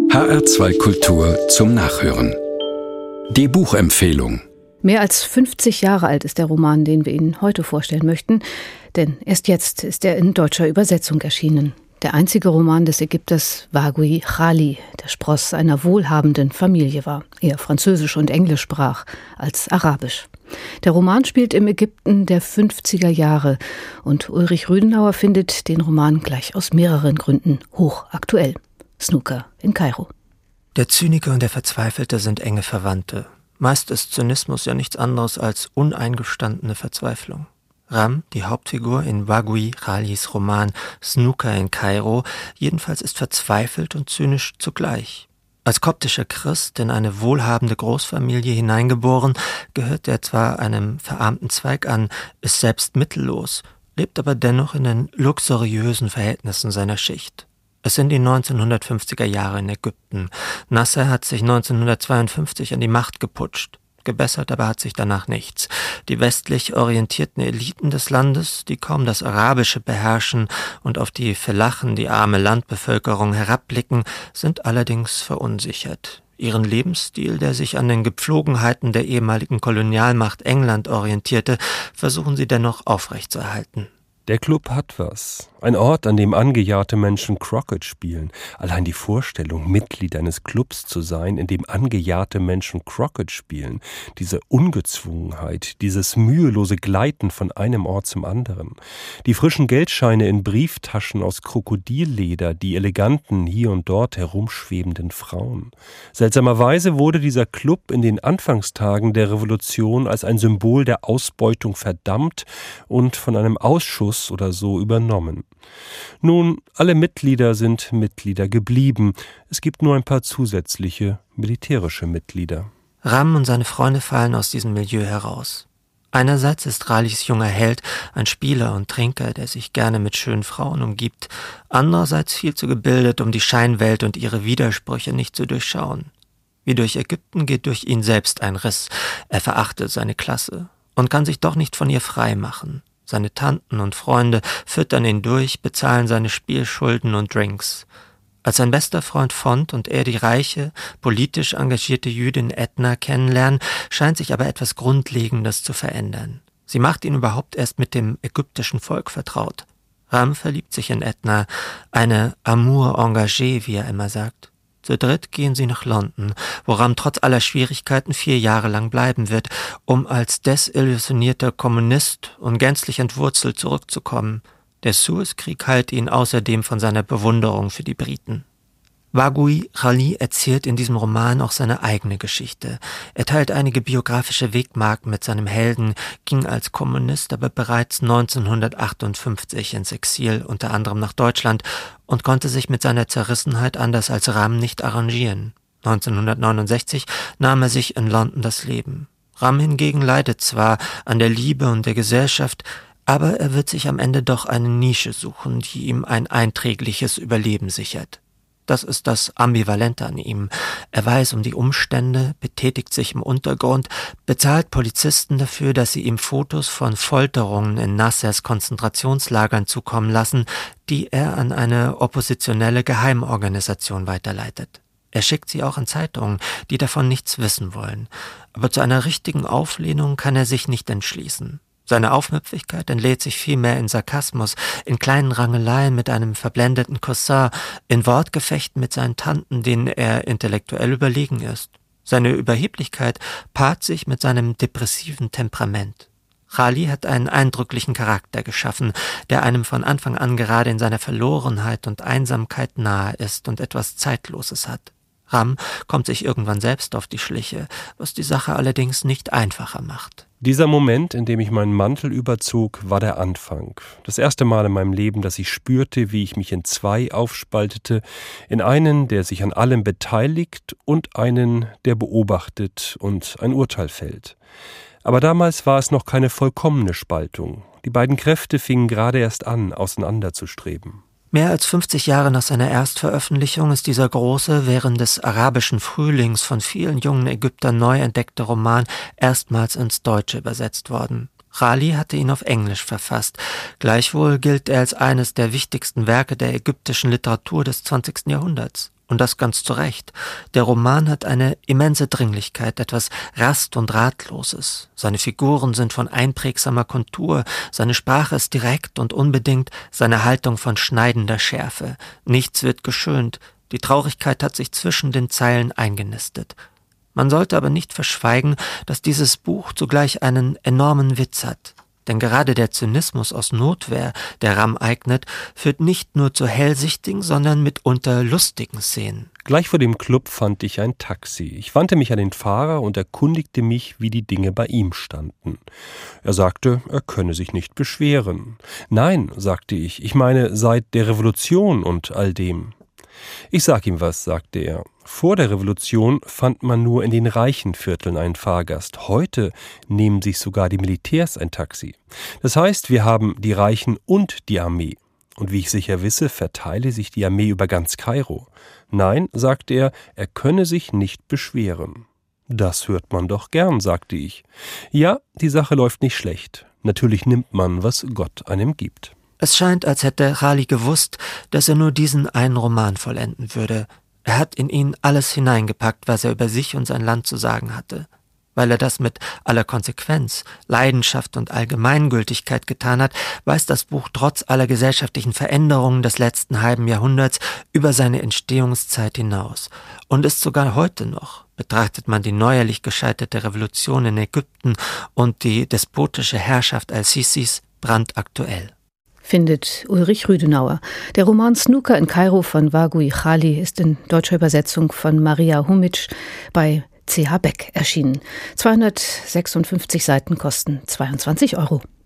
HR2 Kultur zum Nachhören. Die Buchempfehlung. Mehr als 50 Jahre alt ist der Roman, den wir Ihnen heute vorstellen möchten, denn erst jetzt ist er in deutscher Übersetzung erschienen. Der einzige Roman des Ägypters Waguy Chali, der Spross einer wohlhabenden Familie war, eher Französisch und Englisch sprach als Arabisch. Der Roman spielt im Ägypten der 50er Jahre und Ulrich Rüdenauer findet den Roman gleich aus mehreren Gründen hochaktuell. Snooker in Kairo. Der Zyniker und der Verzweifelte sind enge Verwandte. Meist ist Zynismus ja nichts anderes als uneingestandene Verzweiflung. Ram, die Hauptfigur in Waguy Chalis Roman Snooker in Kairo, jedenfalls ist verzweifelt und zynisch zugleich. Als koptischer Christ in eine wohlhabende Großfamilie hineingeboren, gehört er zwar einem verarmten Zweig an, ist selbst mittellos, lebt aber dennoch in den luxuriösen Verhältnissen seiner Schicht. Es sind die 1950er Jahre in Ägypten. Nasser hat sich 1952 an die Macht geputscht. Gebessert aber hat sich danach nichts. Die westlich orientierten Eliten des Landes, die kaum das Arabische beherrschen und auf die Felachen, die arme Landbevölkerung, herabblicken, sind allerdings verunsichert. Ihren Lebensstil, der sich an den Gepflogenheiten der ehemaligen Kolonialmacht England orientierte, versuchen sie dennoch aufrechtzuerhalten. Der Club hat was. Ein Ort, an dem angejahrte Menschen Croquet spielen. Allein die Vorstellung, Mitglied eines Clubs zu sein, in dem angejahrte Menschen Croquet spielen. Diese Ungezwungenheit, dieses mühelose Gleiten von einem Ort zum anderen. Die frischen Geldscheine in Brieftaschen aus Krokodilleder, die eleganten, hier und dort herumschwebenden Frauen. Seltsamerweise wurde dieser Club in den Anfangstagen der Revolution als ein Symbol der Ausbeutung verdammt und von einem Ausschuss oder so übernommen. Nun, alle Mitglieder sind Mitglieder geblieben. Es gibt nur ein paar zusätzliche militärische Mitglieder. Ram und seine Freunde fallen aus diesem Milieu heraus. Einerseits ist Chalis junger Held ein Spieler und Trinker, der sich gerne mit schönen Frauen umgibt. Andererseits viel zu gebildet, um die Scheinwelt und ihre Widersprüche nicht zu durchschauen. Wie durch Ägypten geht durch ihn selbst ein Riss. Er verachtet seine Klasse und kann sich doch nicht von ihr frei machen. Seine Tanten und Freunde füttern ihn durch, bezahlen seine Spielschulden und Drinks. Als sein bester Freund Font und er die reiche, politisch engagierte Jüdin Edna kennenlernen, scheint sich aber etwas Grundlegendes zu verändern. Sie macht ihn überhaupt erst mit dem ägyptischen Volk vertraut. Ram verliebt sich in Edna, eine Amour engagée, wie er immer sagt. Zu dritt gehen sie nach London, wo Ram trotz aller Schwierigkeiten 4 Jahre lang bleiben wird, um als desillusionierter Kommunist und gänzlich entwurzelt zurückzukommen. Der Suezkrieg heilt ihn außerdem von seiner Bewunderung für die Briten. Waguy Chali erzählt in diesem Roman auch seine eigene Geschichte. Er teilt einige biografische Wegmarken mit seinem Helden, ging als Kommunist aber bereits 1958 ins Exil, unter anderem nach Deutschland, und konnte sich mit seiner Zerrissenheit anders als Ram nicht arrangieren. 1969 nahm er sich in London das Leben. Ram hingegen leidet zwar an der Liebe und der Gesellschaft, aber er wird sich am Ende doch eine Nische suchen, die ihm ein einträgliches Überleben sichert. Das ist das Ambivalente an ihm. Er weiß um die Umstände, betätigt sich im Untergrund, bezahlt Polizisten dafür, dass sie ihm Fotos von Folterungen in Nassers Konzentrationslagern zukommen lassen, die er an eine oppositionelle Geheimorganisation weiterleitet. Er schickt sie auch an Zeitungen, die davon nichts wissen wollen. Aber zu einer richtigen Auflehnung kann er sich nicht entschließen. Seine Aufmüpfigkeit entlädt sich vielmehr in Sarkasmus, in kleinen Rangeleien mit einem verblendeten Cousin, in Wortgefechten mit seinen Tanten, denen er intellektuell überlegen ist. Seine Überheblichkeit paart sich mit seinem depressiven Temperament. Chali hat einen eindrücklichen Charakter geschaffen, der einem von Anfang an gerade in seiner Verlorenheit und Einsamkeit nahe ist und etwas Zeitloses hat. Ram kommt sich irgendwann selbst auf die Schliche, was die Sache allerdings nicht einfacher macht. Dieser Moment, in dem ich meinen Mantel überzog, war der Anfang. Das erste Mal in meinem Leben, dass ich spürte, wie ich mich in 2 aufspaltete, in einen, der sich an allem beteiligt, und einen, der beobachtet und ein Urteil fällt. Aber damals war es noch keine vollkommene Spaltung. Die beiden Kräfte fingen gerade erst an, auseinanderzustreben. Mehr als 50 Jahre nach seiner Erstveröffentlichung ist dieser große, während des arabischen Frühlings von vielen jungen Ägyptern neu entdeckte Roman erstmals ins Deutsche übersetzt worden. Chali hatte ihn auf Englisch verfasst. Gleichwohl gilt er als eines der wichtigsten Werke der ägyptischen Literatur des 20. Jahrhunderts. Und das ganz zu Recht. Der Roman hat eine immense Dringlichkeit, etwas Rast- und Ratloses. Seine Figuren sind von einprägsamer Kontur, seine Sprache ist direkt und unbedingt, seine Haltung von schneidender Schärfe. Nichts wird geschönt, die Traurigkeit hat sich zwischen den Zeilen eingenistet. Man sollte aber nicht verschweigen, dass dieses Buch zugleich einen enormen Witz hat. Denn gerade der Zynismus aus Notwehr, der Ram eignet, führt nicht nur zu hellsichtigen, sondern mitunter lustigen Szenen. Gleich vor dem Club fand ich ein Taxi. Ich wandte mich an den Fahrer und erkundigte mich, wie die Dinge bei ihm standen. Er sagte, er könne sich nicht beschweren. Nein, sagte ich meine seit der Revolution und all dem. Ich sag ihm was, sagte er. Vor der Revolution fand man nur in den reichen Vierteln einen Fahrgast. Heute nehmen sich sogar die Militärs ein Taxi. Das heißt, wir haben die Reichen und die Armee. Und wie ich sicher wisse, verteile sich die Armee über ganz Kairo. Nein, sagte er könne sich nicht beschweren. Das hört man doch gern, sagte ich. Ja, die Sache läuft nicht schlecht. Natürlich nimmt man, was Gott einem gibt. Es scheint, als hätte Ghali gewusst, dass er nur diesen einen Roman vollenden würde. Er hat in ihn alles hineingepackt, was er über sich und sein Land zu sagen hatte. Weil er das mit aller Konsequenz, Leidenschaft und Allgemeingültigkeit getan hat, weist das Buch trotz aller gesellschaftlichen Veränderungen des letzten halben Jahrhunderts über seine Entstehungszeit hinaus und ist sogar heute noch, betrachtet man die neuerlich gescheiterte Revolution in Ägypten und die despotische Herrschaft al-Sisis, brandaktuell. Findet Ulrich Rüdenauer. Der Roman Snooker in Kairo von Vagui Ghali ist in deutscher Übersetzung von Maria Humic bei CH Beck erschienen. 256 Seiten kosten 22 €.